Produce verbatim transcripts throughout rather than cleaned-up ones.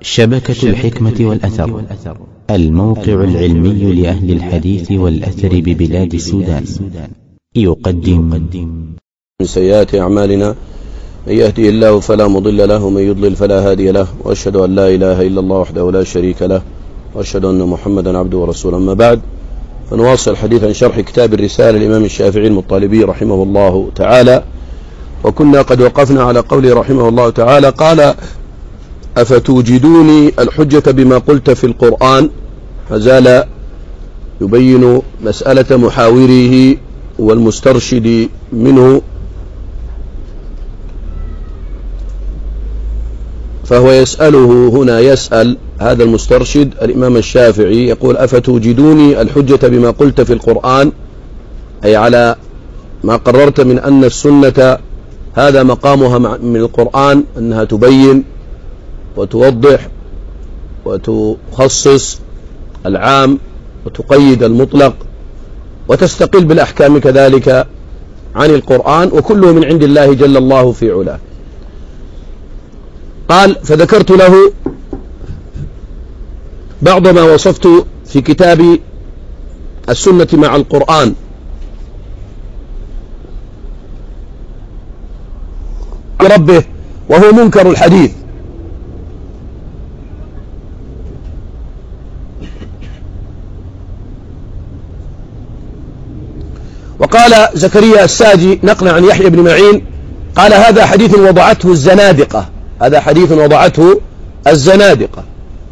شبكة الحكمة والأثر، الموقع العلمي لأهل الحديث والأثر ببلاد السودان، يقدم من سيئات أعمالنا من يهدي الله فلا مضل له ومن يضلل فلا هادي له، وأشهد أن لا إله إلا الله وحده لا شريك له، وأشهد أن محمدا عبده ورسوله. أما بعد، فنواصل الحديث عن شرح كتاب الرسالة الإمام الشافعي المطالبي رحمه الله تعالى، وكنا قد وقفنا على قوله رحمه الله تعالى: قال: أفتوجدوني الحجة بما قلت في القرآن. فزال يبين مسألة محاوره والمسترشد منه، فهو يسأله هنا، يسأل هذا المسترشد الإمام الشافعي، يقول: أفتوجدوني الحجة بما قلت في القرآن، أي على ما قررت من أن السنة هذا مقامها من القرآن، أنها تبين وتوضح وتخصص العام وتقيد المطلق وتستقل بالأحكام كذلك عن القرآن، وكله من عند الله جل الله في علاه. قال: فذكرت له بعض ما وصفت في كتاب السنة مع القرآن، ربه وهو منكر الحديث. وقال زكريا الساجي نقلا عن يحيى بن معين قال: هذا حديث وضعته الزنادقة، هذا حديث وضعته الزنادقة.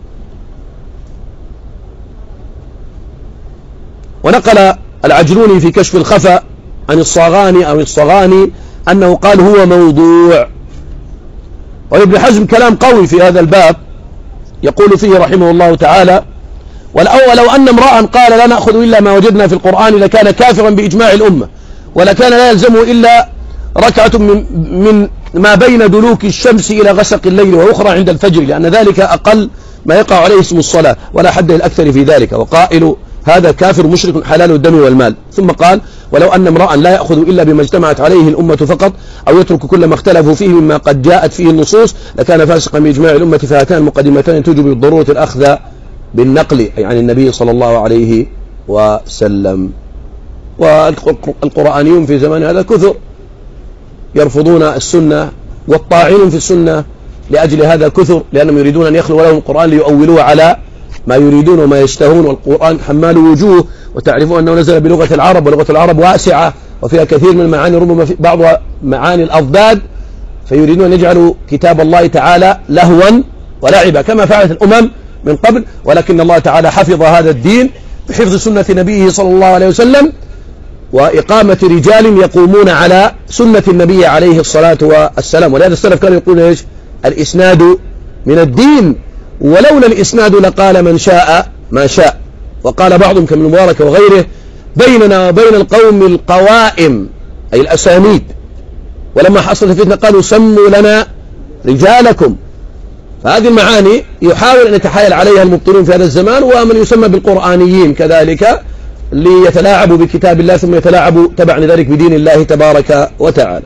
ونقل العجلوني في كشف الخفا عن الصاغاني أو الصغاني أنه قال: هو موضوع. وابن حزم كلام قوي في هذا الباب، يقول فيه رحمه الله تعالى: ولو أن امرأ قال: لا نأخذ إلا ما وجدنا في القرآن لكان كافرا بإجماع الأمة، ولكان لا يلزمه إلا ركعة من, من ما بين دلوك الشمس إلى غسق الليل، وأخرى عند الفجر، لأن ذلك أقل ما يقع عليه اسم الصلاة، ولا حد الأكثر في ذلك، وقائل هذا كافر مشرك حلال الدم والمال. ثم قال: ولو أن امرأ لا يأخذ إلا بما اجتمعت عليه الأمة فقط، أو يترك كل ما اختلفوا فيه مما قد جاءت فيه النصوص، لكان فاسقا بإجماع الأمة. فهاتان المقدمتان توجب بالضرورة الأخذ بالنقل، أي عن النبي صلى الله عليه وسلم. والقرآنيون في زمان هذا كثر يرفضون السنة، والطاعنون في السنة لأجل هذا كثر، لأنهم يريدون أن يخلوا لهم القرآن ليؤولوه على ما يريدون وما يشتهون. والقرآن حمال وجوه، وتعرفون أنه نزل بلغة العرب، ولغة العرب واسعة وفيها كثير من المعاني، ربما في بعض معاني الأضداد، فيريدون أن يجعلوا كتاب الله تعالى لهوا ولعبا كما فعلت الأمم من قبل، ولكن الله تعالى حفظ هذا الدين بحفظ سنة نبيه صلى الله عليه وسلم، وإقامة رجال يقومون على سنة النبي عليه الصلاة والسلام. ولهذا السلف كانوا يقولون إيش؟ الإسناد من الدين، ولولا الإسناد لقال من شاء ما شاء. وقال بعضهم كابن مبارك وغيره: بيننا وبين القوم القوائم، أي الأسانيد، ولما حصلت الفتنة قالوا: سموا لنا رجالكم. فهذه المعاني يحاول أن يتحايل عليها المبطلون في هذا الزمان، ومن يسمى بالقرآنيين كذلك، ليتلاعبوا بكتاب الله ثم يتلاعبوا تبعا لذلك بدين الله تبارك وتعالى.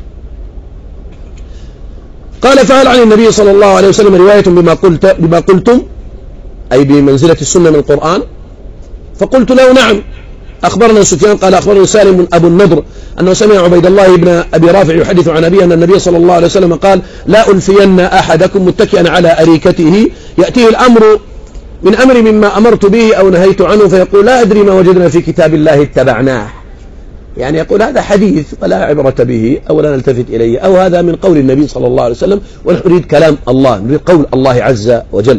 قال: فهل عن النبي صلى الله عليه وسلم رواية بما قلت بما قلتم، أي بمنزلة السنة من القرآن؟ فقلت له: نعم. أخبرنا سفيان قال: أخبرنا سالم أبو النضر أنه سمع عبيد الله بن أبي رافع يحدث عن أبيه أن النبي صلى الله عليه وسلم قال: لا ألفين أحدكم متكئا على أريكته يأتيه الأمر من أمر مما أمرت به أو نهيت عنه، فيقول: لا أدري ما وجدنا في كتاب الله اتبعناه. يعني يقول هذا حديث ولا عبرة به، أو لا نلتفت إليه، أو هذا من قول النبي صلى الله عليه وسلم، ونحن نريد كلام الله، نريد قول الله عز وجل.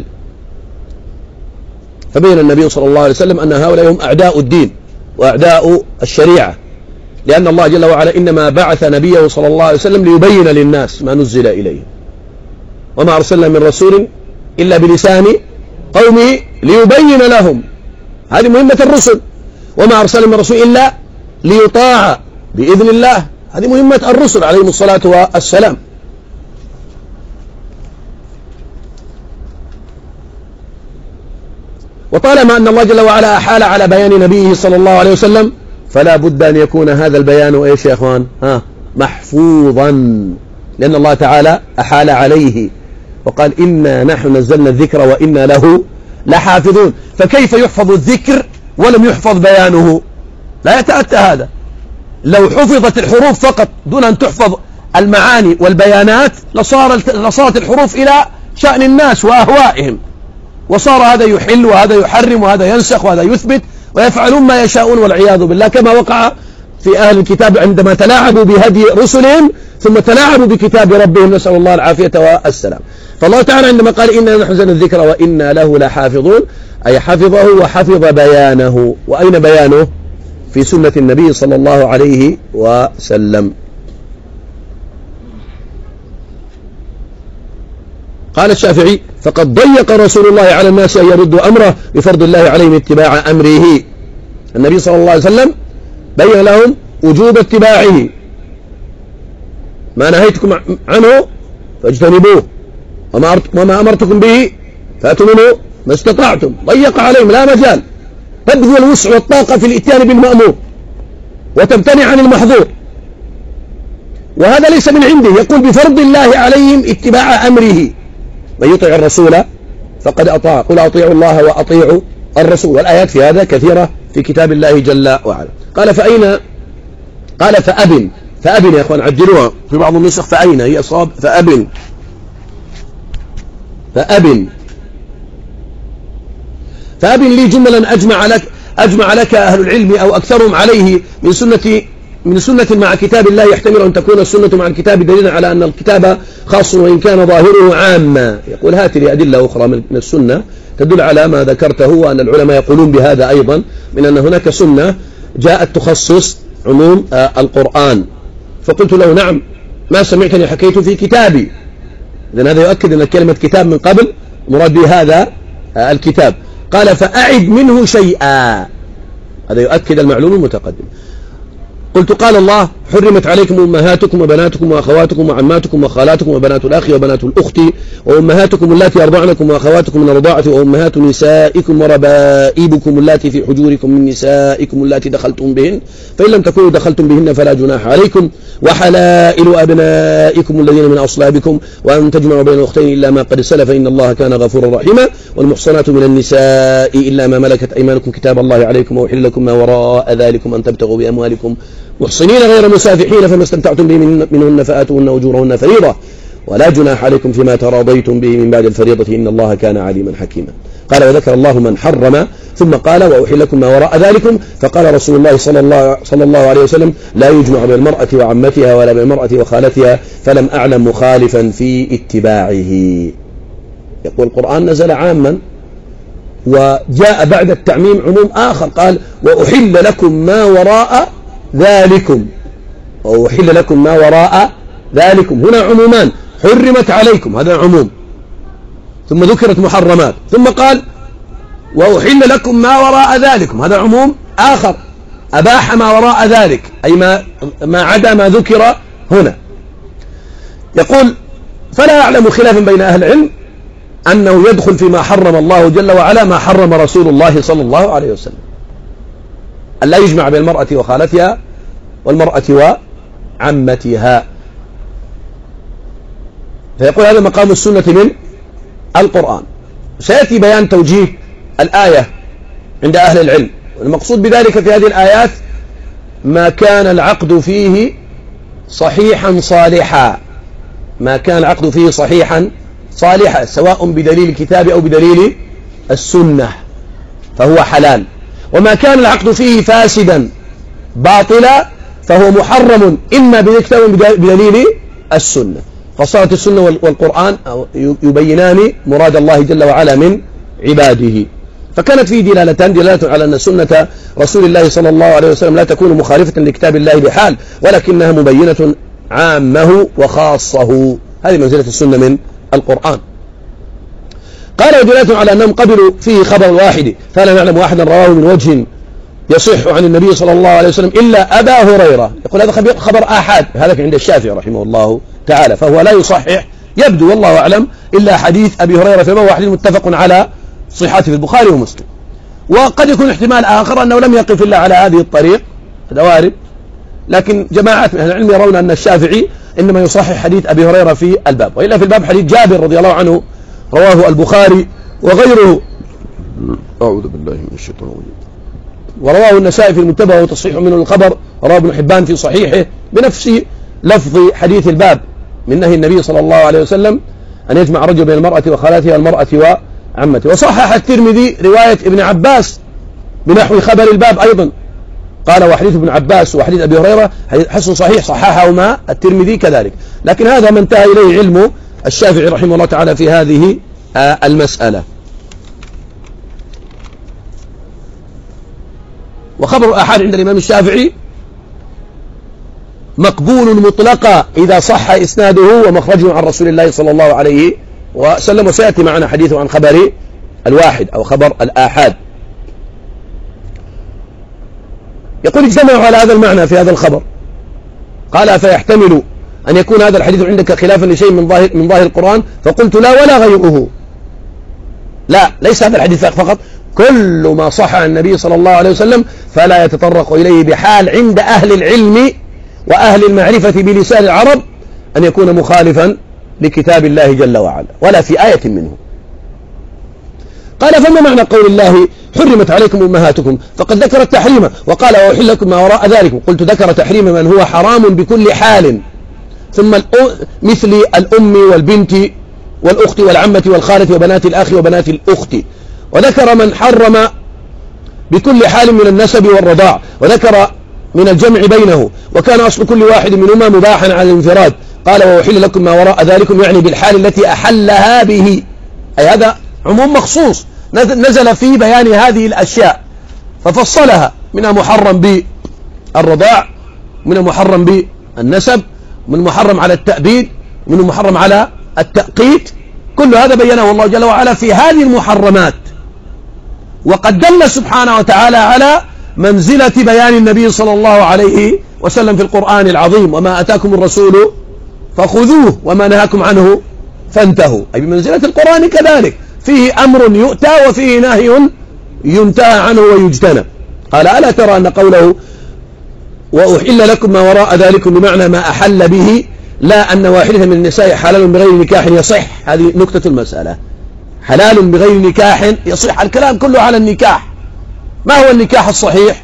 فبين النبي صلى الله عليه وسلم أن هؤلاء هم أعداء الدين وأعداء الشريعة، لأن الله جل وعلا إنما بعث نبيه صلى الله عليه وسلم ليبين للناس ما نزل إليه، وما أرسلنا من رسول إلا بلسان قومه ليبين لهم. هذه مهمة الرسل، وما أرسلنا من رسول إلا ليطاع بإذن الله، هذه مهمة الرسل عليهم الصلاة والسلام. وطالما أن الله جل وعلا أحال على بيان نبيه صلى الله عليه وسلم، فلا بد أن يكون هذا البيان إيش يا إخوان؟ ها محفوظا، لأن الله تعالى أحال عليه وقال إنا نحن نزلنا الذكر وإنا له لحافظون. فكيف يحفظ الذكر ولم يحفظ بيانه؟ لا يتأتى هذا. لو حفظت الحروف فقط دون أن تحفظ المعاني والبيانات لصار لصارت الحروف إلى شأن الناس وأهوائهم، وصار هذا يحل وهذا يحرم وهذا ينسخ وهذا يثبت ويفعلون ما يشاءون والعياذ بالله، كما وقع في أهل الكتاب عندما تلاعبوا بهدي رسلهم ثم تلاعبوا بكتاب ربهم، نسأل الله العافية والسلام. فالله تعالى عندما قال إنا نحن نزلنا الذكر وإنا له لحافظون، أي حفظه وحفظ بيانه. وأين بيانه؟ في سنة النبي صلى الله عليه وسلم. قال الشافعي فقد ضيق رسول الله على الناس أن يردوا أمره بفرض الله عليهم اتباع أمره. النبي صلى الله عليه وسلم بين لهم وجوب اتباعه، ما نهيتكم عنه فاجتنبوه وما أمرتكم به فأتوا منه ما استطعتم. ضيق عليهم، لا مجال، تبذل الوسع والطاقة في الاتيان بالمأمور وتمتنع عن المحظور. وهذا ليس من عنده، يقول بفرض الله عليهم اتباع أمره. من يطيع الرسول فقد أطاع، قل أطيعوا الله وأطيعوا الرسول. والآيات في هذا كثيرة في كتاب الله جل وعلا. قال فأين؟ قال فأبن. فأبن يا أخوان، عجلوها، في بعض النسخ فأين هي صاب، فأبن فأبن فأبن لي جملا أجمع لك أجمع لك أهل العلم أو أكثرهم عليه من سنة من سنة مع كتاب الله، يحتمل أن تكون السنة مع الكتاب دليلا على أن الكتاب خاص وإن كان ظاهره عاما. يقول هات لي أدلة أخرى من السنة تدل على ما ذكرته، وأن العلماء يقولون بهذا أيضا، من أن هناك سنة جاءت تخصص عموم القرآن. فقلت له نعم، ما سمعتني حكيت في كتابي. إذن هذا يؤكد أن كلمة كتاب من قبل مراد بهذا الكتاب. قال فأعد منه شيئا، هذا يؤكد المعلوم المتقدم. قلت قال الله حرمت عليكم أمهاتكم وبناتكم وأخواتكم وعماتكم وخالاتكم وبنات الأخ وبنات الأخت وأمهاتكم اللاتي أرضعنكم وأخواتكم من الرضاعة وأمهات نسائكم وربائبكم اللاتي في حجوركم من نسائكم اللاتي دخلتم بهن، فإن لم تكونوا دخلتم بهن فلا جناح عليكم، وحلائل أبنائكم الذين من أصلابكم، وأن تجمعوا بين الأختين إلا ما قد سلف إن الله كان غفورا رحيما، والمحصنات من النساء إلا ما ملكت أيمانكم كتاب الله عليكم، وأحل لكم ما وراء ذلكم أن تبتغوا بأموالكم محصنين غير مسافحين، فما استمتعتم به منهن فآتوهن أجورهن فريضة، ولا جناح عليكم فيما تراضيتم به من بعد الفريضة إن الله كان عليما حكيما. قال وذكر الله من حرم، ثم قال وأحل لكم ما وراء ذلكم. فقال رسول الله صلى الله, صلى الله عليه وسلم لا يجمع بين المرأة وعمتها ولا بين المرأة وخالتها، فلم أعلم مخالفا في اتباعه. يقول القرآن نزل عاما وجاء بعد التعميم عموم آخر، قال وأحل لكم ما وراء ذلكم، وأحل لكم ما وراء ذلكم. هنا عمومان، حرمت عليكم هذا عموم، ثم ذكرت محرمات، ثم قال وأحل لكم ما وراء ذلكم، هذا عموم آخر، أباح ما وراء ذلك أي ما, ما عدا ما ذكر هنا. يقول فلا أعلم خلافا بين أهل العلم أنه يدخل فيما حرم الله جل وعلا ما حرم رسول الله صلى الله عليه وسلم، أن لا يجمع بين المرأة وخالتها والمرأة وعمتها. فيقول هذا مقام السنة من القرآن. سيأتي بيان توجيه الآية عند أهل العلم، والمقصود بذلك في هذه الآيات ما كان العقد فيه صحيحا صالحا، ما كان العقد فيه صحيحا صالحا سواء بدليل الكتاب أو بدليل السنة فهو حلال، وما كان العقد فيه فاسدا باطلا فهو محرم إما بالكتاب بدليل السنة. فصارت السنة والقرآن يبينان مراد الله جل وعلا من عباده. فكانت فيه دلالتان، دلالة على أن سنة رسول الله صلى الله عليه وسلم لا تكون مخالفة لكتاب الله بحال، ولكنها مبينة عامه وخاصه. هذه منزلة السنة من القرآن. قال ودلالة على أنهم قبلوا فيه خبر واحد، فلا نعلم واحدا رواه من وجه يصح عن النبي صلى الله عليه وسلم إلا أبا هريرة. يقول هذا خبر آحاد، هذا عند الشافعي رحمه الله تعالى، فهو لا يصحح يبدو والله أعلم إلا حديث أبي هريرة، فما هو حديث متفق على صحته في البخاري ومسلم. وقد يكون احتمال آخر أنه لم يقف إلا على هذه الطريق، هذا وارد، لكن جماعات من أهل العلم يرون أن الشافعي إنما يصحح حديث أبي هريرة في الباب. وإلا في الباب حديث جابر رضي الله عنه رواه البخاري وغيره. أعوذ بالله من الشيطان الرجيم. ورواه النسائي في المنتبه وتصحيح منه الخبر، رواه ابن حبان في صحيحه بنفس لفظ حديث الباب من نهي النبي صلى الله عليه وسلم أن يجمع رجل بين المرأة وخالاتها والمرأة وعمتها. وصحح الترمذي رواية ابن عباس بنحو خبر الباب أيضا، قال وحديث ابن عباس وحديث أبي هريرة حسن صحيح صححهما الترمذي كذلك. لكن هذا ما انتهى إليه علم الشافعي رحمه الله تعالى في هذه المسألة. وخبر الآحاد عند الإمام الشافعي مقبول مطلقا إذا صح إسناده ومخرجه عن رسول الله صلى الله عليه وسلم. وسيأتي معنا حديثه عن خبر الواحد أو خبر الآحاد. يقول اجتمعوا على هذا المعنى في هذا الخبر. قال فيحتمل أن يكون هذا الحديث عندك خلافا لشيء من ظاهر من ظاهر القرآن؟ فقلت لا ولا غيره. لا، ليس هذا الحديث فقط، كل ما صح عن النبي صلى الله عليه وسلم فلا يتطرق إليه بحال عند أهل العلم وأهل المعرفة بلسان العرب أن يكون مخالفا لكتاب الله جل وعلا ولا في آية منه. قال فما معنى قول الله حرمت عليكم أمهاتكم؟ فقد ذكر التحريم وقال وأحل لكم ما وراء ذلك. قلت ذكر تحريم من هو حرام بكل حال، ثم مثل الأم والبنت والأخت والعمة والخالة وبنات الأخ وبنات الأخت، وذكر من حرم بكل حال من النسب والرضاع، وذكر من الجمع بينه، وكان أصل كل واحد منهما مباحا على الانفراد. قال وأحل لكم ما وراء ذلكم، يعني بالحال التي أحلها به، أي هذا عموم مخصوص نزل في بيان هذه الأشياء ففصلها، منها محرم بالرضاع، منها محرم بالنسب، من محرم على التأبيد، من محرم على التأقيت. كل هذا بينه الله جل وعلا في هذه المحرمات. وقد دل سبحانه وتعالى على منزلة بيان النبي صلى الله عليه وسلم في القرآن العظيم: وما أتاكم الرسول فخذوه وما نهاكم عنه فانتهوا. أي بمنزلة القرآن كذلك، فيه أمر يؤتى وفيه نهي ينتهى عنه ويجتنب. قال ألا ترى أن قوله وأحل لكم ما وراء ذلكم بمعنى ما أحل به، لا أن واحدة من النساء حلال بغير نكاح يصح. هذه نكتة المسألة، حلال بغير نكاح يصح. الكلام كله على النكاح. ما هو النكاح الصحيح؟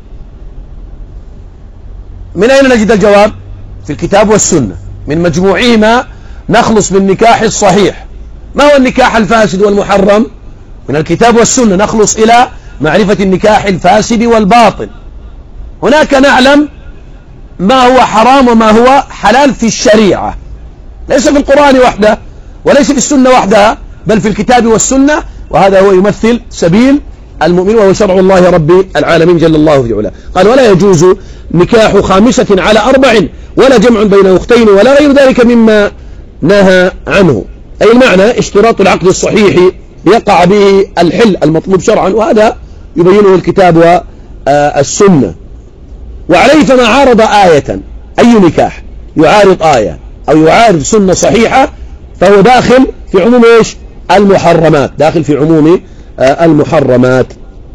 من أين نجد الجواب؟ في الكتاب والسنة، من مجموعهما نخلص بالنكاح الصحيح. ما هو النكاح الفاسد والمحرم؟ من الكتاب والسنة نخلص إلى معرفة النكاح الفاسد والباطل. هناك نعلم ما هو حرام وما هو حلال في الشريعة، ليس في القرآن وحده وليس في السنة وحدها، بل في الكتاب والسنة، وهذا هو يمثل سبيل المؤمن وهو شرع الله رب العالمين جل الله في علاه. قال ولا يجوز نكاح خامسة على أربع ولا جمع بين أختين ولا غير ذلك مما نهى عنه. أي المعنى اشتراط العقد الصحيح يقع به الحل المطلوب شرعا، وهذا يبينه الكتاب والسنة. وعليه فما عارض آية، أي نكاح يعارض آية أو يعارض سنة صحيحة فهو داخل في عموم إيش؟ المحرمات، داخل في عموم المحرمات،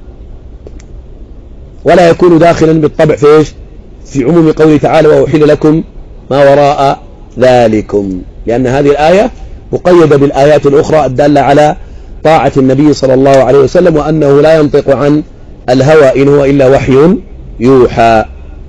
ولا يكون داخلا بالطبع في إيش؟ في عموم قوله تعالى وأحل لكم ما وراء ذلكم، لأن هذه الآية مقيدة بالآيات الأخرى الدالة على طاعة النبي صلى الله عليه وسلم، وأنه لا ينطق عن الهوى إن هو إلا وحي يوحى.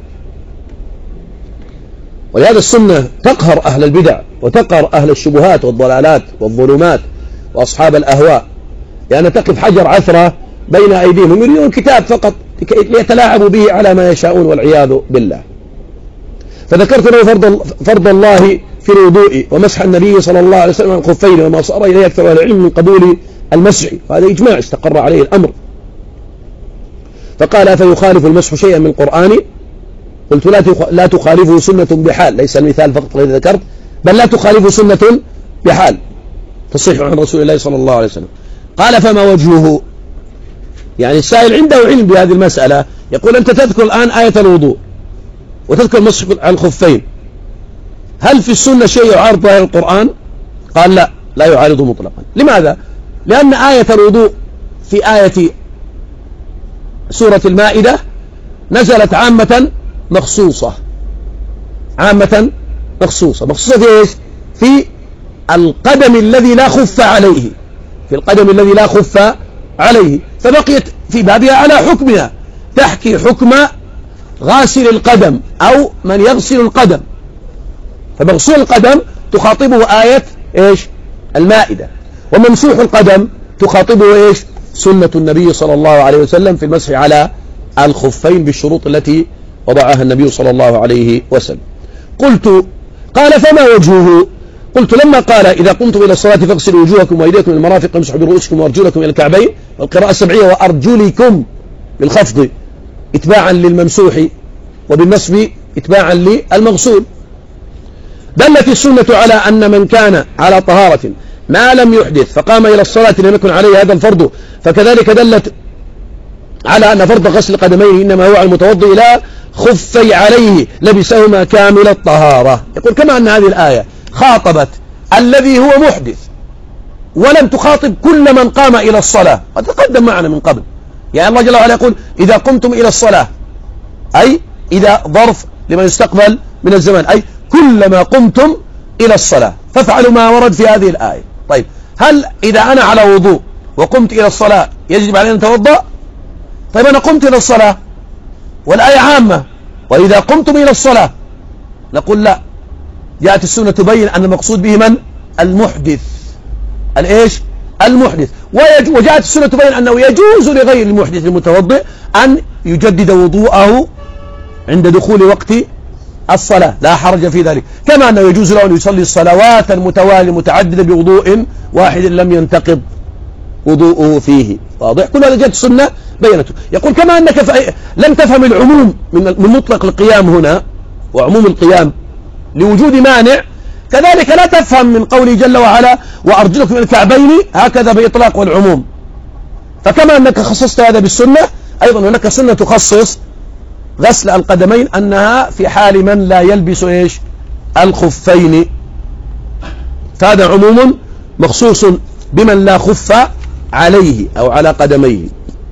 ولهذا السنة تقهر أهل البدع وتقهر أهل الشبهات والضلالات والظلمات وأصحاب الأهواء، لأن تقف حجر عثرة بين أيديهم، يريدون الكتاب فقط ليتلاعبوا به على ما يشاءون والعياذ بالله. فذكرت له فرض, فرض الله في الوضوء ومسح النبي صلى الله عليه وسلم عن الخفين، وما صار إليه أكثر العلم من قبول المسح، وهذا إجماع استقر عليه الأمر. فقال فيخالف المسح شيئا من القرآن؟ قلت لا تخالفه سنة بحال، ليس المثال فقط الذي ذكرت، بل لا تخالفه سنة بحال تصح عن رسول الله صلى الله عليه وسلم. قال فما وجهه؟ يعني السائل عنده علم بهذه المسألة، يقول أنت تذكر الآن آية الوضوء وتذكر مسح على الخفين، هل في السنة شيء يعارض ظاهر القرآن؟ قال لا، لا يعارضه مطلقا. لماذا؟ لأن آية الوضوء في آية سورة المائدة نزلت عامة مخصوصة، عامة مخصوصة. مخصوصة في إيش؟ في القدم الذي لا خف عليه، في القدم الذي لا خف عليه، فبقيت في بابها على حكمها، تحكي حكم غاسل القدم أو من يغسل القدم. فمغسول القدم تخاطبه آية إيش؟ المائدة، وممسوح القدم تخاطبه إيش؟ سنة النبي صلى الله عليه وسلم في المسح على الخفين بالشروط التي وضعها النبي صلى الله عليه وسلم. قلت قال فما وجهه؟ قلت لما قال إذا قمتم إلى الصلاة فاغسلوا وجوهكم وأيديكم إلى المرافق وامسحوا برؤوسكم وأرجلكم إلى الكعبين، والقراءة السبعية وأرجلكم بالخفض اتباعا للممسوح وبالنصب اتباعا للمغسول، دلت السنة على أن من كان على طهارة ما لم يحدث فقام إلى الصلاة لم يكن عليه هذا الفرض، فكذلك دلت على أن فرض غسل القدمين إنما هو على المتوضئ لا خفي عليه لبسهما كامل الطهارة. يقول كما أن هذه الآية خاطبت الذي هو محدث ولم تخاطب كل من قام إلى الصلاة، قد تقدم معنا من قبل. يعني الله جل وعلا يقول إذا قمتم إلى الصلاة، أي إذا ظرف لما يستقبل من الزمان، أي كلما قمتم إلى الصلاة فافعلوا ما ورد في هذه الآية. طيب هل إذا أنا على وضوء وقمت إلى الصلاة يجب علي أن أتوضأ؟ طيب أنا قمت إلى الصلاة والآية عامة، وإذا قمتم إلى الصلاة نقول لا، جاءت السنة تبين أن المقصود به من؟ المحدث. الإيش؟ المحدث. وجاءت السنة تبين أنه يجوز لغير المحدث المتوضئ أن يجدد وضوءه عند دخول وقت الصلاة، لا حرج في ذلك، كما أنه يجوز له أن يصلي الصلوات المتوالية متعددة بوضوء واحد لم ينتقض وضوءه فيه. واضح؟ كل هذا جاءت السنة بينته. يقول كما أنك لم تفهم العموم من مطلق القيام هنا وعموم القيام لوجود مانع، كذلك لا تفهم من قوله جل وعلا وأرجلكم إلى الكعبين هكذا بإطلاق والعموم. فكما أنك خصصت هذا بالسنة، أيضا هناك سنة تخصص غسل القدمين أنها في حال من لا يلبس إيش؟ الخفين، فهذا عموم مخصوص بمن لا خف عليه أو على قدميه.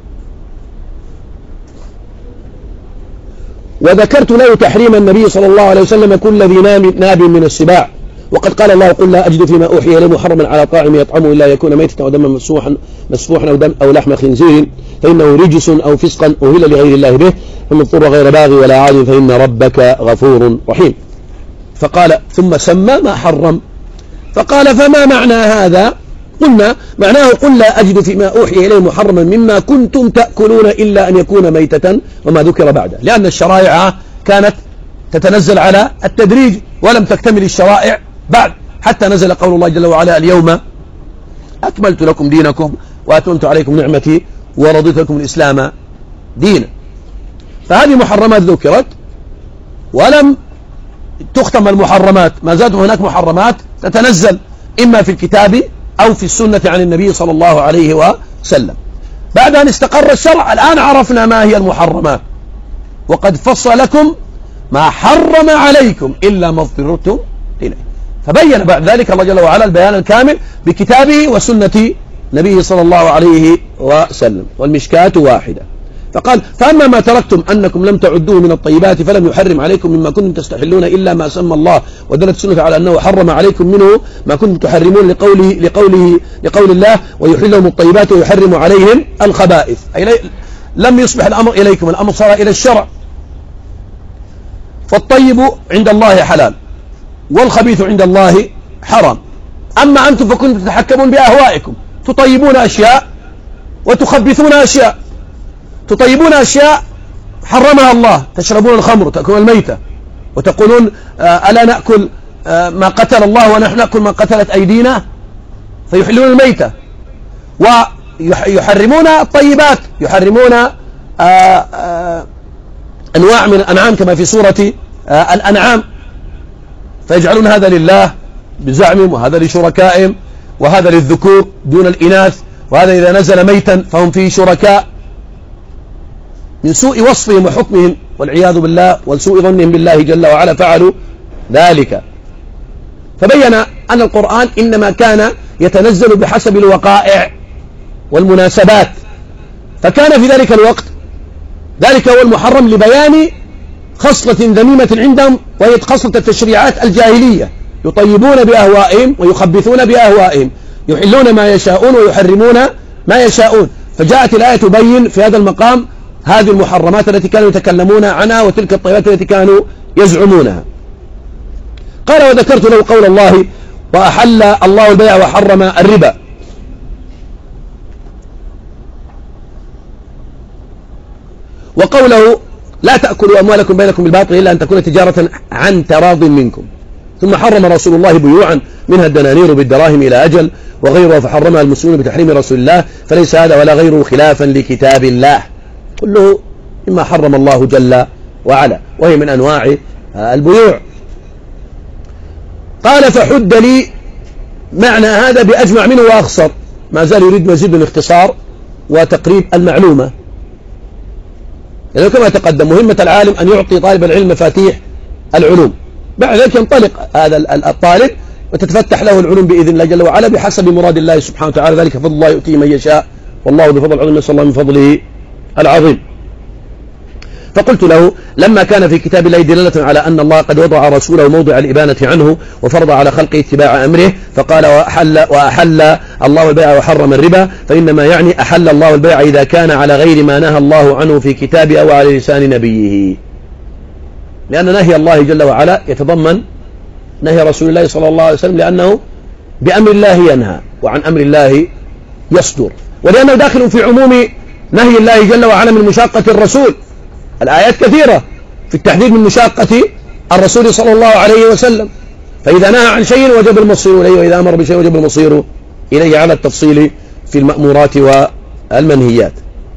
وذكرت له تحريم النبي صلى الله عليه وسلم كل ذي ناب من السباع، وقد قال الله قل لا أجد فيما أوحي إليه محرما على طاعم يطعمه إلا يكون ميتة أو دما مسفوحا مسفوحا أو دم أو لحم خنزير فإنه رجس أو فسقا أهل لغير الله به، فمن اضطر غير باغي ولا عاد فإن ربك غفور رحيم. فقال ثم سمى ما حرم، فقال فما معنى هذا؟ قلنا معناه قل لا أجد فيما أوحي إليه محرما مما كنتم تأكلون إلا أن يكون ميتة وما ذكر بعده، لأن الشرائع كانت تتنزل على التدريج ولم تكتمل الشرائع بعد، حتى نزل قول الله جل وعلا اليوم أكملت لكم دينكم وأتممت عليكم نعمتي ورضيت لكم الإسلام دينا. فهذه محرمات ذكرت ولم تختم المحرمات، ما زالت هناك محرمات تتنزل إما في الكتاب أو في السنة عن النبي صلى الله عليه وسلم. بعد أن استقر الشرع الآن عرفنا ما هي المحرمات، وقد فصل لكم ما حرم عليكم إلا ما اضطررتم إليه، فبين بعد ذلك الله جل وعلا البيان الكامل بكتابه وسنة نبيه صلى الله عليه وسلم، والمشكاة واحدة. فقال فأما ما تركتم أنكم لم تعدوه من الطيبات فلم يحرم عليكم مما كنتم تستحلون إلا ما سمى الله، ودلت السنة على أنه حرم عليكم منه ما كنتم تحرمون لقوله لقوله لقول الله ويحل لهم الطيبات ويحرم عليهم الخبائث، أي لم يصبح الأمر إليكم، الأمر صار إلى الشرع. فالطيب عند الله حلال والخبيث عند الله حرام، أما أنتم فكنتم تتحكمون بأهوائكم، تطيبون أشياء وتخبثون أشياء. تطيبون أشياء حرمها الله، تشربون الخمر تأكلون الميتة وتقولون ألا نأكل ما قتل الله ونحن نأكل ما قتلت أيدينا، فيحلون الميتة. ويحرمون الطيبات، يحرمون أنواع من الأنعام كما في سورة الأنعام، فيجعلون هذا لله بزعمهم وهذا لشركائهم وهذا للذكور دون الإناث، وهذا إذا نزل ميتا فهم فيه شركاء، من سوء وصفهم وحكمهم والعياذ بالله وسوء ظنهم بالله جل وعلا فعلوا ذلك. فبين أن القرآن إنما كان يتنزل بحسب الوقائع والمناسبات، فكان في ذلك الوقت ذلك هو المحرم لبيان خصلة ذميمة عندهم، وهي خصلة التشريعات الجاهلية، يطيبون بأهوائهم ويخبثون بأهوائهم، يحلون ما يشاءون ويحرمون ما يشاءون. فجاءت الآية تبين في هذا المقام هذه المحرمات التي كانوا يتكلمون عنها وتلك الطيبات التي كانوا يزعمونها. قال: وذكرت له قول الله: وأحل الله البيع وحرم الربا. وقوله: لا تأكلوا أموالكم بينكم بالباطل إلا أن تكون تجارة عن تراض منكم. ثم حرم رسول الله بيوعا منها الدنانير بالدراهم إلى أجل وغيرها، فحرمها المسلمون بتحريم رسول الله، فليس هذا ولا غيره خلافا لكتاب الله، كله مما حرم الله جل وعلا، وهي من أنواع البيوع. قال: فحد لي معنى هذا بأجمع منه وأخصر، ما زال يريد مزيد من الاختصار وتقريب المعلومة، لأنه كما تقدم مهمة العالم أن يعطي طالب العلم مفاتيح العلوم، بعد ذلك ينطلق هذا الطالب وتتفتح له العلوم بإذن الله جل وعلا بحسب مراد الله سبحانه وتعالى، ذلك فضل الله يؤتيه من يشاء والله ذو فضل العظيم، نسأل الله من فضله العظيم. فقلت له: لما كان في كتاب الله دلالة على أن الله قد وضع رسوله موضع الإبانة عنه وفرض على خلقه اتباع أمره، فقال: وأحل, وأحل الله البيع وحرم الربا، فإنما يعني أحل الله البيع إذا كان على غير ما نهى الله عنه في كتابه أو على لسان نبيه، لأن نهي الله جل وعلا يتضمن نهي رسول الله صلى الله عليه وسلم، لأنه بأمر الله ينهى وعن أمر الله يصدر، ولأنه داخل في عموم نهي الله جل وعلا من مشاقة الرسول. الآيات كثيرة في التحذير من مشاقة الرسول صلى الله عليه وسلم، فإذا نهى عن شيء وجب المصير إليه، وإذا أمر بشيء وجب المصير إليه على التفصيل في المأمورات والمنهيات.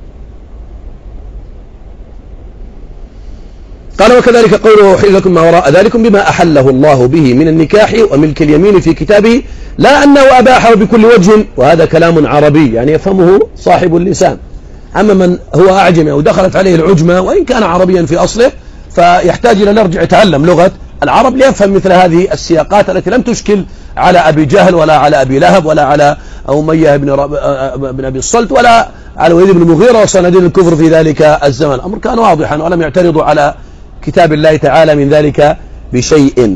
قال: وكذلك قوله: أحل لكم ما وراء ذلكم بما أحله الله به من النكاح وملك اليمين في كتابه، لا أنه أباحه بكل وجه، وهذا كلام عربي يعني يفهمه صاحب اللسان. أما من هو أعجمي أو دخلت عليه العجمة وإن كان عربيا في أصله، فيحتاج إلى نرجع يتعلم لغة العرب ليفهم مثل هذه السياقات التي لم تشكل على أبي جهل ولا على أبي لهب ولا على أمية بن, رب... بن أبي الصلت ولا على وليد بن المغيرة وصناديد الكفر في ذلك الزمن. الأمر كان واضحا ولم يعترضوا على كتاب الله تعالى من ذلك بشيء.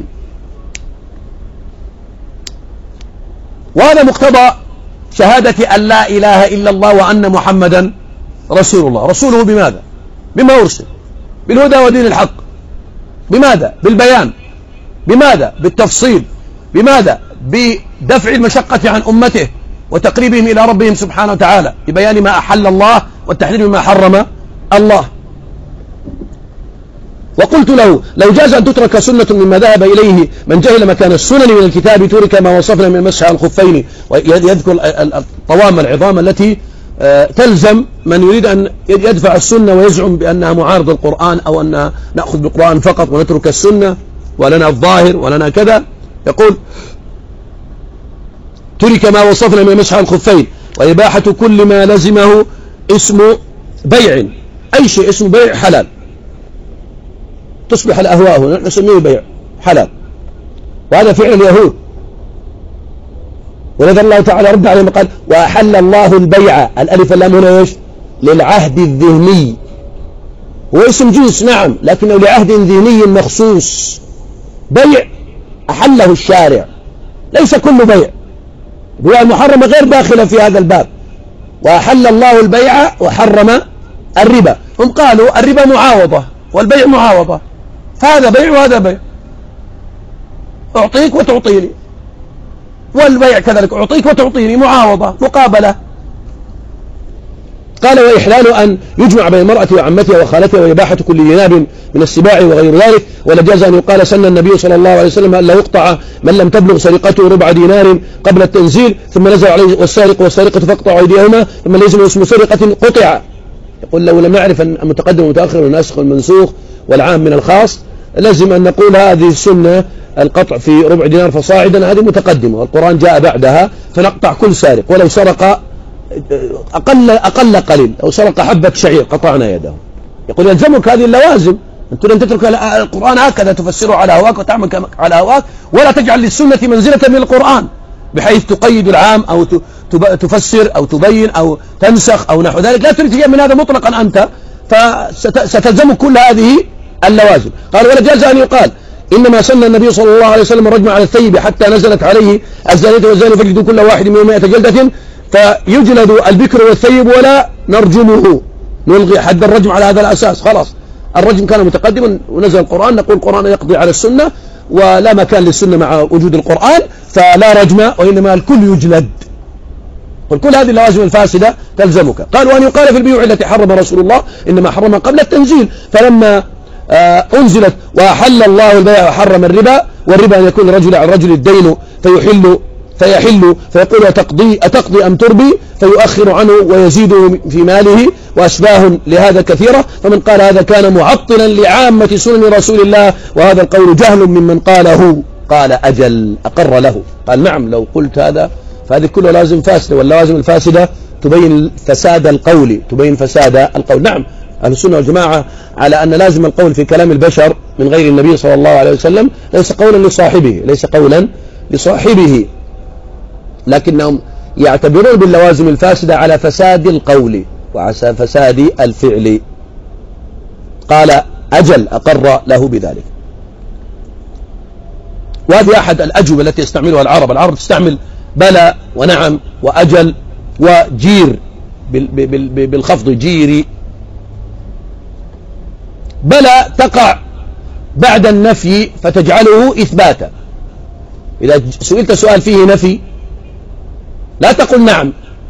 وهذا مقتضى شهادة أن لا إله إلا الله وأن محمدا رسول الله. رسوله بماذا؟ بما أرسل، بالهدى ودين الحق. بماذا؟ بالبيان. بماذا؟ بالتفصيل. بماذا؟ بدفع المشقة عن أمته وتقريبهم إلى ربهم سبحانه وتعالى، ببيان ما أحل الله والتحذير مما حرم الله. وقلت له: لو جاز أن تترك سنة مما ذهب إليه من جهل مكان السنن من الكتاب ترك ما وصفنا من المسح على الخفين، ويذكر الطوام العظام التي تلزم من يريد أن يدفع السنة ويزعم بأنها معارض القرآن أو أن نأخذ بالقرآن فقط ونترك السنة ولنا الظاهر ولنا كذا. يقول: ترك ما وصفنا من المسح على الخفين، وإباحة كل ما لزمه اسم بيع، أي شيء اسم بيع حلال، تصبح الأهواء هنا نسميه بيع حلال، وهذا فعل اليهود. ولذا الله تعالى رد عليهم قال: وأحل الله البيع، الألف اللام هنا ايش؟ للعهد الذهني، هو اسم جنس نعم، لكنه لعهد ذهني مخصوص. بيع أحله الشارع، ليس كل بيع، البيوع المحرمة غير داخلة في هذا الباب. وأحل الله البيع وحرم الربا. هم قالوا الربا معاوضة والبيع معاوضة، فهذا بيع وهذا بيع، أعطيك وتعطيني، والبيع كذلك أعطيك وتعطيني، معاوضة مقابلة. قال: وإحلال أن يجمع بين المرأة وعمتها وخالتها، وإباحة كل جناب من السباع وغير ذلك. ولجاز أن يقال: سن النبي صلى الله عليه وسلم أن لا يقطع من لم تبلغ سرقته ربع دينار قبل التنزيل، ثم نزل عليه: والسارق والسارقة فاقطعوا أيديهما، ثم ليس اسم سرقة قطع. يقول: لو لم نعرف أن المتقدم والمتأخر والناسخ والمنسوخ والعام من الخاص، لازم أن نقول هذه السنة القطع في ربع دينار فصاعدا هذه متقدمة، والقرآن جاء بعدها، فنقطع كل سارق ولو سرق أقل أقل قليل، لو سرق حبة شعير قطعنا يده. يقول: يلزمك هذه اللوازم، أنت لن تترك القرآن هكذا تفسره على هواك وتعمل على هواك، ولا تجعل للسنة منزلة من القرآن بحيث تقيد العام أو تفسر أو تبين أو تنسخ أو نحو ذلك. لا تريد شيئا من هذا مطلقا أنت، فستلزمك كل هذه اللوازم. قال ولا جاز أن يقال إنما سن النبي صلى الله عليه وسلم الرجم على الثيب حتى نزلت عليه الزانية والزاني فاجلدوا كل واحد منهم مائة جلدة، فيجلد البكر والثيب ولا نرجمه، نلغي حد الرجم على هذا الأساس. خلاص الرجم كان متقدما ونزل القرآن، نقول القرآن يقضي على السنة ولا مكان للسنة مع وجود القرآن، فلا رجم وإنما الكل يجلد. كل هذه اللوازم الفاسدة تلزمك. قال وأن يقال في البيوع التي حرم رسول الله إنما حرمها قبل التنزيل، فلما آه أنزلت وأحل الله البيع وحرم الربا، والربا أن يكون الرجل على الرجل الدين فيحل فيحل فيقول أتقضي, أتقضي أم تربي، فيؤخر عنه ويزيده في ماله، وأشباه لهذا كثيرة. فمن قال هذا كان معطلا لعامة سنن رسول الله، وهذا القول جهل ممن قاله. قال أجل أقر له. قال نعم لو قلت هذا فهذه كلها لازم فاسدة، واللوازم الفاسدة تبين فساد القول، تبين فساد القول. نعم أهل السنة والجماعة على أن لازم القول في كلام البشر من غير النبي صلى الله عليه وسلم ليس قولا لصاحبه، ليس قولا لصاحبه، لكنهم يعتبرون باللوازم الفاسدة على فساد القول وعلى فساد الفعل. قال أجل أقر له بذلك. وهذه أحد الأجوبة التي يستعملها العرب. العرب تستعمل بلى ونعم وأجل وجير بالخفض جيري. بلى تقع بعد النفي فتجعله إثباتا. إذا سئلت سؤال فيه نفي لا تقل نعم،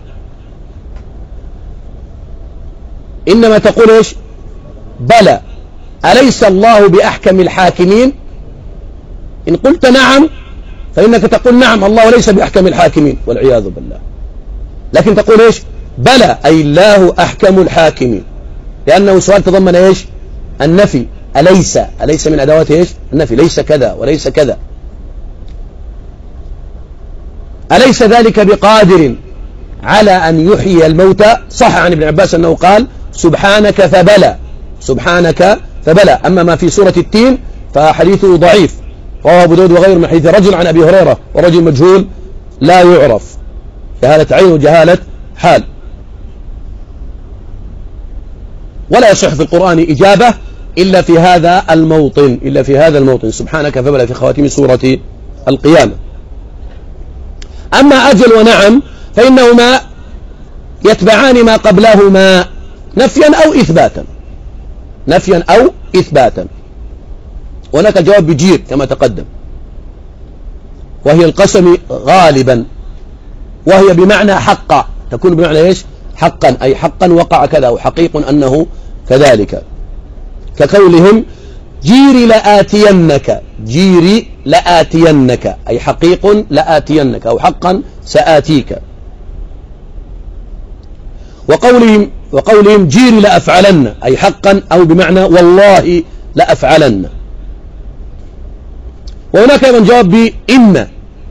إنما تقول إيش؟ بلى. أليس الله بأحكم الحاكمين؟ إن قلت نعم فإنك تقول نعم الله ليس بأحكم الحاكمين والعياذ بالله، لكن تقول إيش؟ بلى أي الله أحكم الحاكمين، لأنه سؤال تضمن إيش؟ النفي. أليس أليس من أدوات إيش؟ النفي، ليس كذا وليس كذا. أليس ذلك بقادر على أن يحيي الموتى؟ صح عن ابن عباس أنه قال سبحانك فبلى، سبحانك فبلى. أما ما في سورة التين فحديثه ضعيف، رواه أبو داود وغيره من حديث رجل عن أبي هريرة، ورجل مجهول لا يعرف، جهالة عين وجهالة حال. ولا يصح في القرآن إجابة إلا في هذا الموطن، إلا في هذا الموطن سبحانك فبلى في خواتيم سورة القيامة. أما أجل ونعم فإنهما يتبعان ما قبلهما نفيا أو إثباتا، نفيا أو إثباتا. وهناك جواب بجير كما تقدم، وهي القسم غالبا، وهي بمعنى حقا، تكون بمعنى إيش؟ حقا، أي حقا وقع كذا، أو حقيق أنه كذلك، كقولهم جيري لآتينك، جيري لآتينك أي حقيق لآتينك، أو حقا سآتيك. وقولهم وقولهم جيري لأفعلن أي حقا، أو بمعنى والله لأفعلن. وهناك أيضا جواب بإن،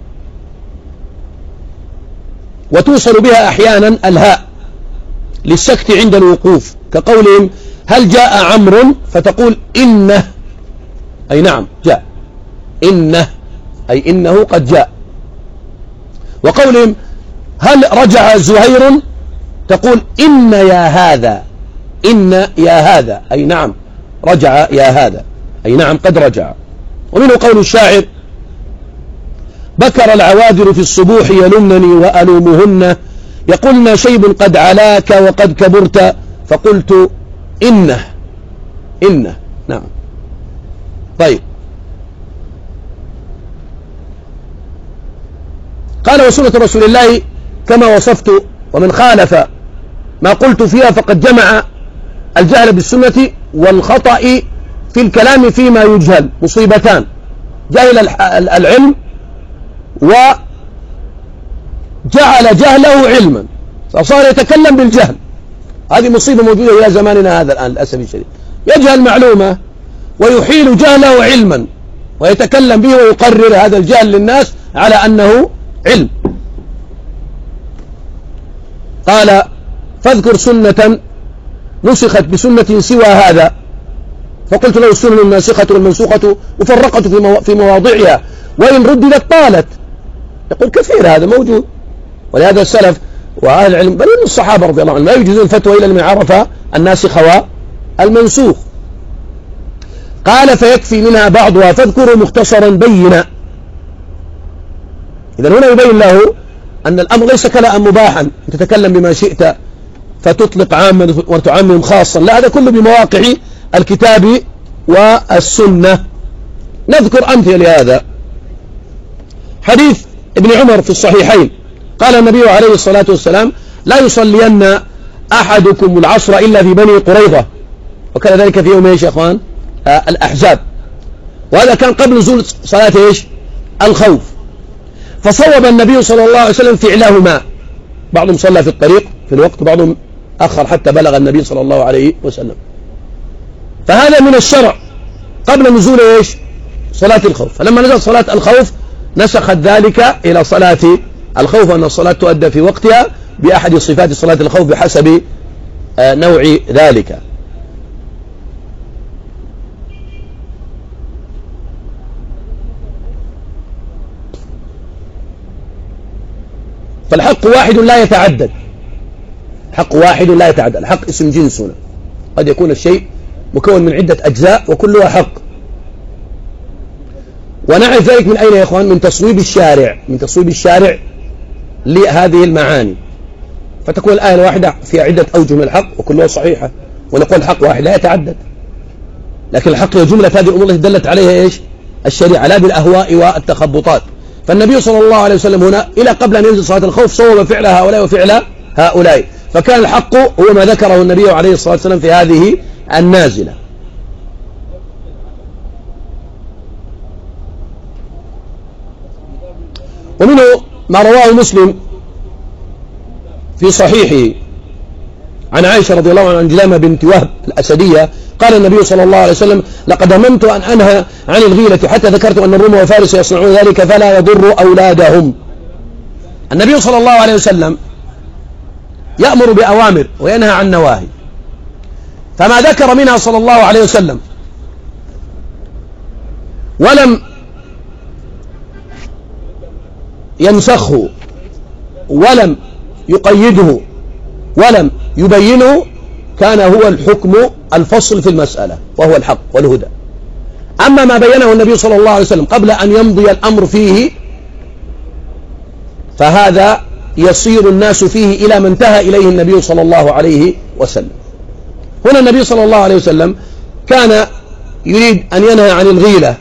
وتوصل بها أحيانا الهاء للسكت عند الوقوف، كقولهم هل جاء عمرو فتقول إنه أي نعم جاء، إنه أي إنه قد جاء. وقولهم هل رجع زهير تقول إن يا هذا، إن يا هذا أي نعم رجع يا هذا، أي نعم قد رجع. ومنه قول الشاعر بكر العوادر في الصبوح يلمنني وألومهن، يقولن شيب قد علاك وقد كبرت، فقلت إنه إنه نعم. طيب قال وسنة رسول الله كما وصفت، ومن خالف ما قلت فيها فقد جمع الجهل بالسنة والخطأ في الكلام فيما يجهل مصيبتان، جهل العلم وجعل جهله علما فصار يتكلم بالجهل. هذه مصيبة موجودة إلى زماننا هذا الآن للأسف الشديد، يجهل معلومة ويحيل جهله علما ويتكلم به ويقرر هذا الجهل للناس على أنه علم. قال فاذكر سنة نسخت بسنة سوى هذا، فقلت له السنن الناسخة والمنسوخة مفرقة في مواضعها وإن رددت طالت. يقول كثير هذا موجود، ولهذا السلف وأهل العلم بل الصحابة رضي الله عنهم لا يجوزون الفتوى إلا لمن عرف الناسخ والمنسوخ. قال فيكفي منها بعضها فاذكروا مختصرا بينا. إذن هنا يبين له أن الأمر ليس كلام مباحا تتكلم بما شئت فتطلق عاما وتعمم خاصا، لا، هذا كله بمواقع الكتاب والسنة. نذكر أمثلة لهذا. حديث ابن عمر في الصحيحين قال النبي عليه الصلاة والسلام: لا يصلين أحدكم العصر إلا في بني قريظة، وكان ذلك في يوم ايش يا اخوان؟ آه الأحزاب، وهذا كان قبل نزول صلاة ايش؟ الخوف. فصوب النبي صلى الله عليه وسلم فعلهما، بعضهم صلى في الطريق في الوقت، بعضهم أخر حتى بلغ النبي صلى الله عليه وسلم. فهذا من الشرع قبل نزول ايش؟ صلاة الخوف. فلما نزل صلاة الخوف نسخت ذلك إلى صلاة الخوف، أن الصلاة تؤدى في وقتها بأحد صفات صلاة الخوف بحسب آه نوع ذلك. فالحق واحد لا يتعدد، حق واحد لا يتعدد، الحق اسم جنس هنا، قد يكون الشيء مكون من عدة أجزاء وكلها حق. ونعرف ذلك من أين يا إخوان؟ من تصويب الشارع، من تصويب الشارع لهذه المعاني، فتكون الآية الواحدة فيها عدة أوجه من الحق وكلها صحيحة، ونقول الحق واحد لا يتعدد، لكن الحق هي جملة هذه الأمور التي دلت عليها إيش؟ الشريعة، لا بالأهواء والتخبطات. فالنبي صلى الله عليه وسلم هنا إلى قبل أن ينزل صلاة الخوف صوب فعل هؤلاء وفعل هؤلاء، فكان الحق هو ما ذكره النبي عليه الصلاة والسلام في هذه النازلة. ومنه ما رواه مسلم في صحيحه عن عائشة رضي الله عنها عن جلامة بنت وهب الأسدية قال النبي صلى الله عليه وسلم: لقد هممت أن أنهى عن الغيلة حتى ذكرت أن الروم وفارس يصنعون ذلك فلا يضر أولادهم. النبي صلى الله عليه وسلم يأمر بأوامر وينهى عن نواهي، فما ذكر منها صلى الله عليه وسلم ولم ينسخه ولم يقيده ولم يبينه كان هو الحكم الفصل في المسألة، وهو الحق والهدى. أما ما بينه النبي صلى الله عليه وسلم قبل أن يمضي الأمر فيه فهذا يصير الناس فيه إلى ما انتهى إليه النبي صلى الله عليه وسلم. هنا النبي صلى الله عليه وسلم كان يريد أن ينهى عن الغيلة،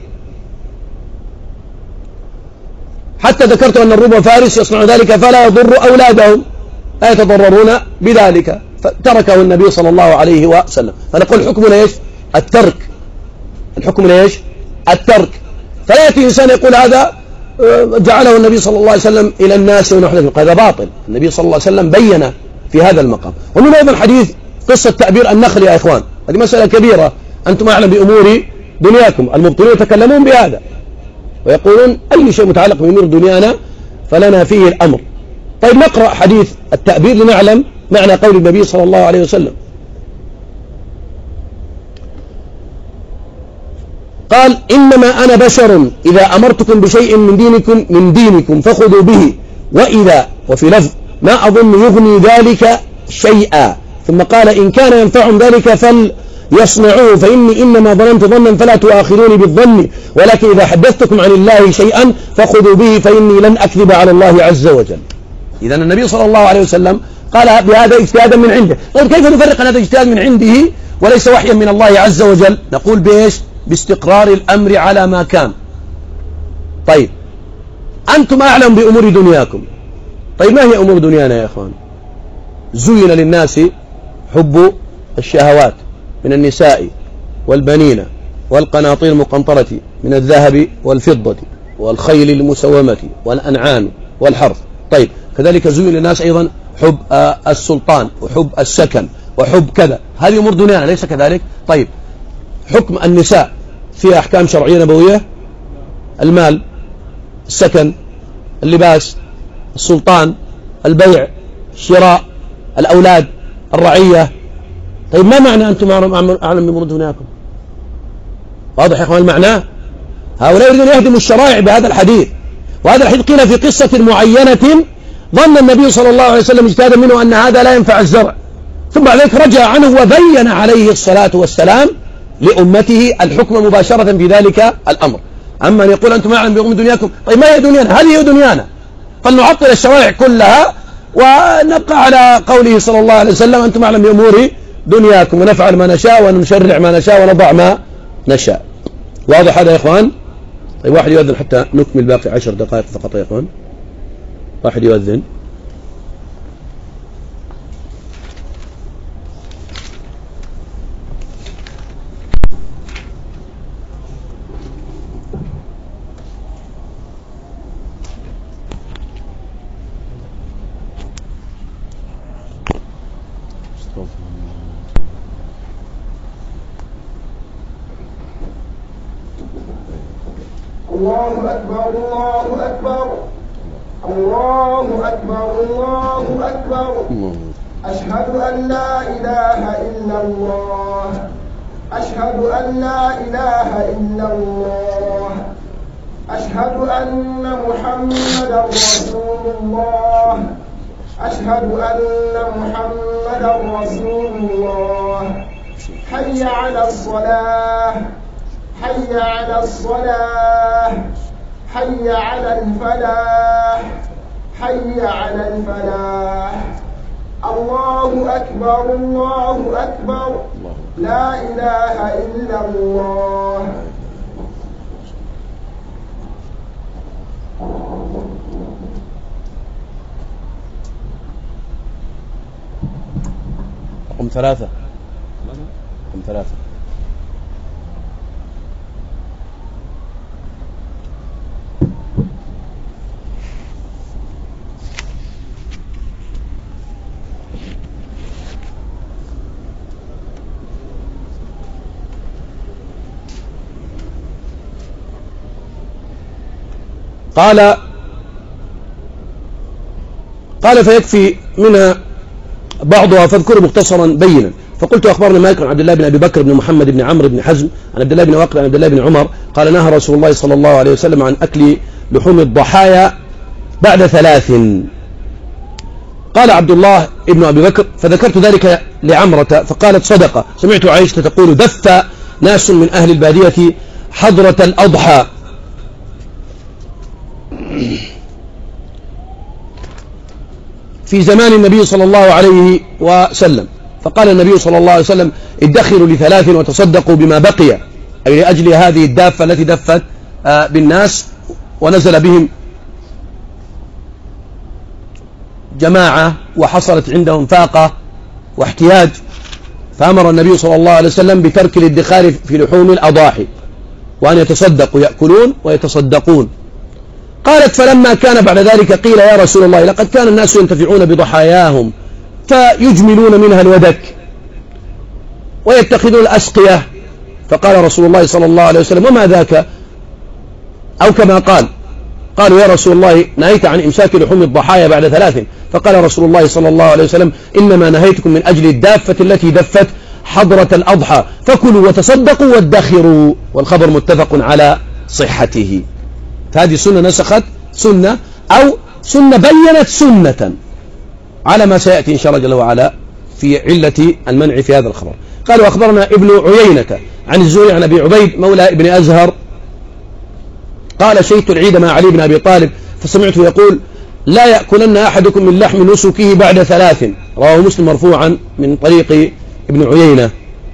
حتى ذكرت أن الروم وفارس يصنع ذلك فلا يضر أولادهم، لا يتضررون بذلك، فتركه النبي صلى الله عليه وسلم. فنقول الحكم ليش؟ الترك، الحكم ليش؟ الترك. فلا يأتي إنسان يقول هذا جعله النبي صلى الله عليه وسلم إلى الناس ونحن، هذا باطل. النبي صلى الله عليه وسلم بين في هذا المقام. ومن أيضا حديث قصة تعبير النخل يا إخوان، هذه مسألة كبيرة، أنتم أعلم بأمور دنياكم. المبطلون يتكلمون بهذا ويقولون أي شيء متعلق بأمور دنيانا فلنا فيه الأمر. طيب نقرأ حديث التعبير لنعلم معنى قول النبي صلى الله عليه وسلم. قال: إنما أنا بشر إذا أمرتكم بشيء من دينكم من دينكم فخذوا به، وإذا وفي لفظ ما أظن يغني ذلك شيئا، ثم قال: إن كان ينفعهم ذلك فليصنعوه فإني إنما ظننت ظنا فلا تؤاخذوني بالظن، ولكن إذا حدثتكم عن الله شيئا فخذوا به فإني لن أكذب على الله عز وجل. إذن النبي صلى الله عليه وسلم قال بهذا اجتهادا من عنده. طيب كيف نفرق أن هذا اجتهاد من عنده وليس وحيا من الله عز وجل؟ نقول بإيش؟ باستقرار الأمر على ما كان. طيب أنتم أعلم بأمور دنياكم. طيب ما هي أمور دنيانا يا أخوان؟ زين للناس حب الشهوات من النساء والبنين والقناطير المقنطرة من الذهب والفضة والخيل المسومة والأنعام والحرث. طيب كذلك زين للناس أيضا حب السلطان وحب السكن وحب كذا، هذه أمور دنيانا ليس كذلك؟ طيب حكم النساء فيها أحكام شرعية نبوية، المال، السكن، اللباس، السلطان، البيع، الشراء، الأولاد، الرعية. طيب ما معنى أنتم أعلم بأمور دنياكم؟ واضح يا أخوان المعنى؟ هؤلاء يريدون يهدموا الشرائع بهذا الحديث، وهذا الحديث قيل في قصة معينة ظن النبي صلى الله عليه وسلم اجتهادا منه أن هذا لا ينفع الزرع، ثم بعد ذلك رجع عنه وبين عليه الصلاة والسلام لأمته الحكم مباشرة في ذلك الأمر. أما أن يقول أنتم أعلم بأمور دنياكم، طيب ما هي دنيانا؟ هذه هي دنيانا، فلنعطل الشوارع كلها ونبقى على قوله صلى الله عليه وسلم أنتم أعلم بأمور دنياكم ونفعل ما نشاء ونشرع ما نشاء ونضع ما نشاء. واضح هذا يا إخوان؟ طيب واحد يؤذن حتى نكمل باقي عشر دقائق فقط يا إخوان. واحد يؤذن. الله أكبر الله أكبر الله أكبر الله أكبر. أشهد أن لا إله إلا الله أشهد أن لا إله إلا الله أشهد أن محمدا رسول الله أشهد أن محمدا رسول الله. حي على الصلاة حي على الصلاة حي على الفلاح حي على الفلاح. الله أكبر الله أكبر لا إله إلا الله. رقم ثلاثة رقم ثلاثة قال قال فيكفي منها بعضها فاذكر مختصرا بينا. فقلت أخبرنا مالك عن عبد الله بن أبي بكر بن محمد بن عمرو بن حزم عن عبد الله بن وقل عن عبد الله بن عمر قال نهى رسول الله صلى الله عليه وسلم عن أكل لحوم الضحايا بعد ثلاث. قال عبد الله بن أبي بكر فذكرت ذلك لعمرة فقالت صدقة سمعت عائشة تقول دف ناس من أهل البادية حضرة الأضحى في زمان النبي صلى الله عليه وسلم فقال النبي صلى الله عليه وسلم ادخروا لثلاث وتصدقوا بما بقي، أي لأجل هذه الدافة التي دفت بالناس ونزل بهم جماعة وحصلت عندهم فاقة واحتياج، فأمر النبي صلى الله عليه وسلم بترك الادخار في لحوم الأضاحي وأن يتصدقوا يأكلون ويتصدقون. قالت فلما كان بعد ذلك قيل يا رسول الله لقد كان الناس ينتفعون بضحاياهم فيجملون منها الودك ويتخذون الأسقية، فقال رسول الله صلى الله عليه وسلم وما ذاك؟ أو كما قال قالوا يا رسول الله نهيت عن إمساك لحوم الضحايا بعد ثلاث، فقال رسول الله صلى الله عليه وسلم إنما نهيتكم من أجل الدافة التي دفت حضرة الأضحى فكلوا وتصدقوا وادخروا، والخبر متفق على صحته. فهذه سنة نسخت سنة أو سنة بينت سنة على ما سيأتي إن شاء الله جل وعلا في علة المنع في هذا الخبر. قالوا أخبرنا ابن عيينة عن الزهري عن أبي عبيد مولى ابن أزهر قال شهدت العيد مع علي بن أبي طالب فسمعته يقول لا يأكلن أحدكم من لحم نسكه بعد ثلاث، رواه مسلم مرفوعا من طريق ابن عيينة.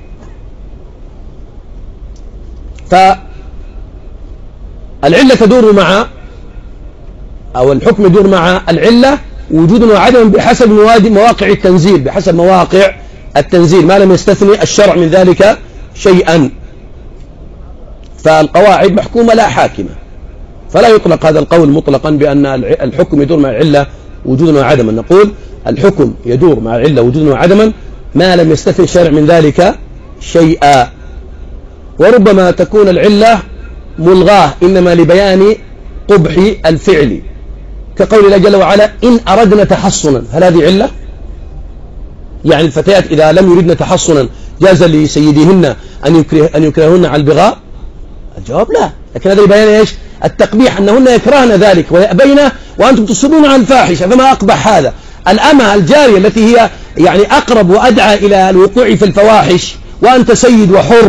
فالعلة تدور مع أو الحكم يدور مع العلة وجود وعدم بحسب مواقع التنزيل، بحسب مواقع التنزيل ما لم يستثني الشرع من ذلك شيئا. فالقواعد محكومة لا حاكمة، فلا يطلق هذا القول مطلقا بأن الحكم يدور مع العلة وجودا وعدما. نقول الحكم يدور مع العلة وجودا وعدما ما لم يستثني الشرع من ذلك شيئا. وربما تكون العلة ملغاه إنما لبيان قبح الفعل، كقول الله جل وعلا إن أردنا تحصنا، هل هذه علة؟ يعني الفتيات إذا لم يردن تحصنا جاز لسيديهن أن يكره أن يكرهن على البغاء؟ الجواب لا، لكن هذا لبيان ايش؟ التقبيح، أنهن يكرهن ذلك ويأبين وأنتم تصرون على الفاحشة، فما أقبح هذا. الأمة الجارية التي هي يعني أقرب وأدعى إلى الوقوع في الفواحش وأنت سيد وحر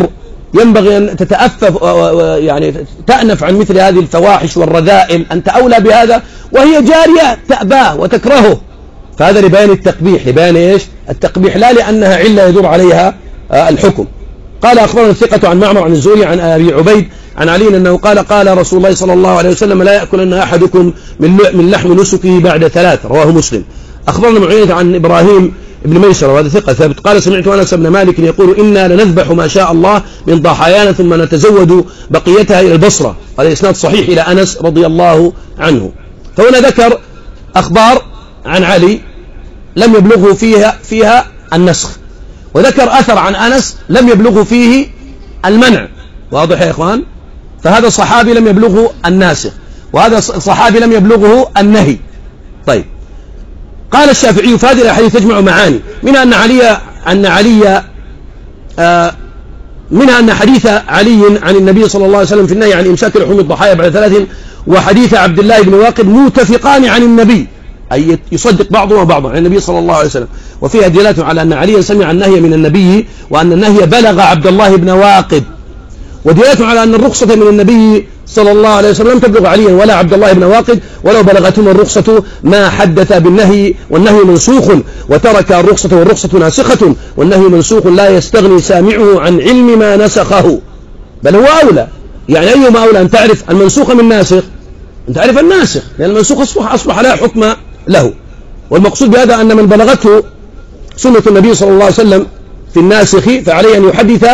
ينبغي أن تتأفف يعني تأنف عن مثل هذه الفواحش والرذائل، أنت أولى بهذا، وهي جارية تأباه وتكرهه، فهذا لبيان التقبيح، لبيان إيش؟ التقبيح، لا لأنها علة يدور عليها الحكم. قال أخبرنا الثقة عن معمر عن الزهري عن أبي عبيد عن علي أنه قال قال رسول الله صلى الله عليه وسلم لا يأكلن أحدكم من لحم نسكه بعد ثلاث، رواه مسلم. أخبرنا معينة عن إبراهيم بن ميسر وهذا ثقة ثابت قال سمعت أنس بن مالك يقول إنا لنذبح ما شاء الله من ضحايانا ثم نتزود بقيتها إلى البصرة. هذا إسناد صحيح إلى أنس رضي الله عنه. فهنا ذكر أخبار عن علي لم يبلغه فيها فيها النسخ، وذكر أثر عن أنس لم يبلغه فيه المنع. واضح يا إخوان؟ فهذا الصحابي لم يبلغه الناسخ، وهذا الصحابي لم يبلغه النهي. طيب، قال الشافعي في هذه الأحاديث تجمع معاني، منها أن علي أن علي آه منها أن حديث علي عن النبي صلى الله عليه وسلم في النهي عن إمساك لحوم الضحايا بعد ثلاث وحديث عبد الله بن واقد متفقان عن النبي، أي يصدق بعضهما بعضا عن النبي صلى الله عليه وسلم، وفيها دلالة على أن عليا سمع النهي من النبي وأن النهي بلغ عبد الله بن واقد، ودلالة على أن الرخصة من النبي صلى الله عليه وسلم لم تبلغ عليا ولا عبد الله بن واقد، ولو بلغتهم الرخصة ما حدث بالنهي، والنهي منسوخ، وترك الرخصة والرخصة ناسخة، والنهي منسوخ لا يستغني سامعه عن علم ما نسخه، بل هو أولى. يعني أيهما أولى؟ أن تعرف المنسوخ من الناسخ، أن تعرف الناسخ، لأن المنسوخ أصبح, أصبح لا حكم له. والمقصود بهذا أن من بلغته سنة النبي صلى الله عليه وسلم في الناسخ فعليه أن يحدث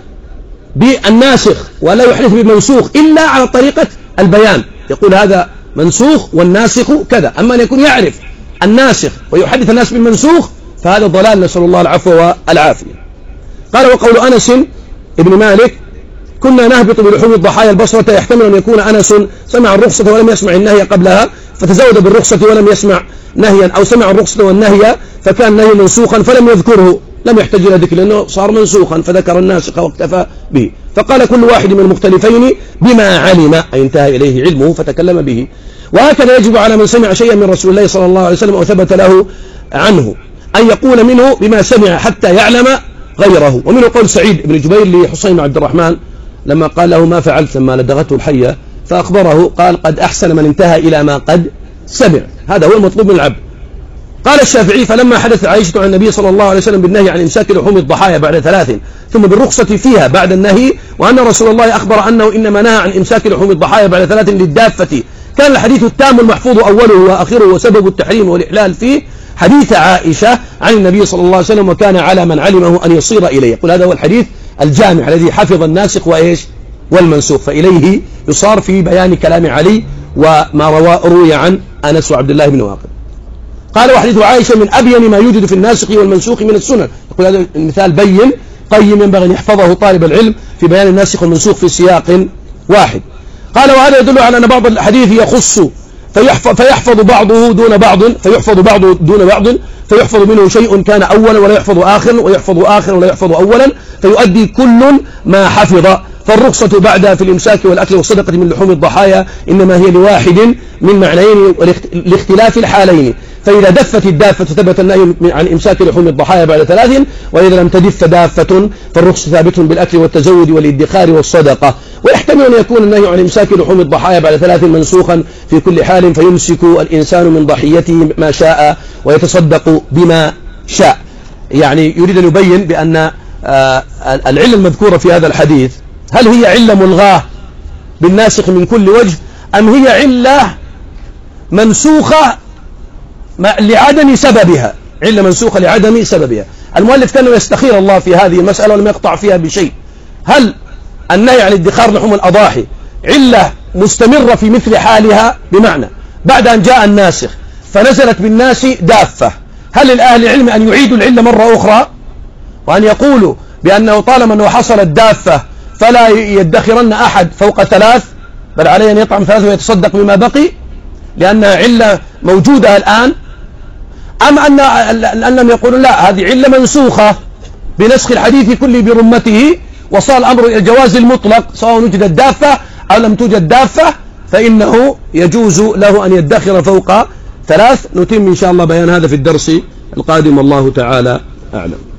بالناسخ ولا يحدث بالمنسوخ إلا على طريقة البيان، يقول هذا منسوخ والناسخ كذا. أما أن يكون يعرف الناسخ ويحدث الناس بالمنسوخ فهذا ضلال، نسأل الله العفو والعافية. قال وقول أنس ابن مالك كنا نهبط بلحوم الضحايا البصرة، يحتمل أن يكون أنس سمع الرخصة ولم يسمع النهي قبلها فتزود بالرخصة ولم يسمع نهيا، أو سمع الرخصة والنهي فكان النهي منسوخا فلم يذكره، لم يحتاج إلى ذكر لأنه صار منسوخا فذكر الناسخ واكتفى به. فقال كل واحد من المختلفين بما علم، أي انتهى إليه علمه فتكلم به. وهكذا يجب على من سمع شيئا من رسول الله صلى الله عليه وسلم أو ثبت له عنه أن يقول منه بما سمع حتى يعلم غيره. ومنه قول سعيد بن جبير لحسين عبد الرحمن لما قال له ما فعلت لما لدغته الحية، فأخبره قال قد أحسن من انتهى إلى ما قد سمع. هذا هو المطلوب من العبد. قال الشافعي فلما حدث عائشة عن النبي صلى الله عليه وسلم بالنهي عن إمساك لحوم الضحايا بعد ثلاث ثم بالرخصة فيها بعد النهي، وأن رسول الله أخبر أنه إنما نهى عن إمساك لحوم الضحايا بعد ثلاث للدافة، كان الحديث التام المحفوظ أوله وآخره وسبب التحريم والإحلال فيه حديث عائشة عن النبي صلى الله عليه وسلم، وكان على من علمه أن يصير إليه. يقول هذا هو الحديث الجامع الذي حفظ الناسخ وإيش والمنسوخ، فإليه يصار في بيان كلام علي وما روى روي عن أنس وعبد الله بن واقد. قال وحديث عائشة من أبين ما يوجد في الناسخ والمنسوخ من السنن. يقول هذا المثال بين قيم ينبغي أن يحفظه طالب العلم في بيان الناسخ والمنسوخ في سياق واحد. قال وهذا يدل على أن بعض الحديث يخص فيحفظ, فيحفظ بعضه دون بعض فيحفظ بعضه دون بعض فيحفظ منه شيء كان أولا ولا يحفظ آخر، ويحفظ آخر ولا يحفظ أولا، فيؤدي كل ما حفظ. فالرخصة بعدها في الإمساك والأكل والصدقة من لحوم الضحايا إنما هي لواحد من معنيين لاختلاف الحالين، فإذا دفت الدافة ثبت النهي عن إمساك لحوم الضحايا بعد ثلاث، وإذا لم تدف دافة فالرخصة ثابت بالأكل والتزود والادخار والصدقة. ويحتمل أن يكون النهي عن إمساك لحوم الضحايا بعد ثلاث منسوخا في كل حال، فيمسك الإنسان من ضحيته ما شاء ويتصدق بما شاء. يعني يريد أن يبين بأن العلة المذكورة في هذا الحديث هل هي علة ملغاة بالناسخ من كل وجه، أم هي علة منسوخة لعدم سببها، علة منسوخة لعدم سببها. المؤلف كان يستخير الله في هذه المسألة ولم يقطع فيها بشيء. هل النهي عن ادخار لحوم الأضاحي علة مستمرة في مثل حالها، بمعنى بعد أن جاء الناسخ فنزلت بالناس دافة، هل لأهل العلم أن يعيدوا العلة مرة أخرى وأن يقولوا بأنه طالما أنه حصلت دافة فلا يدخرن أحد فوق ثلاث، بل عليه أن يطعم ثلاث ويتصدق بما بقي لأنها علة موجودة الآن، أم أن أنهم يقولون لا هذه علة منسوخة بنسخ الحديث كله برمته وصار الأمر إلى الجواز المطلق سواء وجدت دافة أو لم توجد دافة، فإنه يجوز له أن يدخر فوق ثلاث. نتم إن شاء الله بيان هذا في الدرس القادم، والله تعالى أعلم.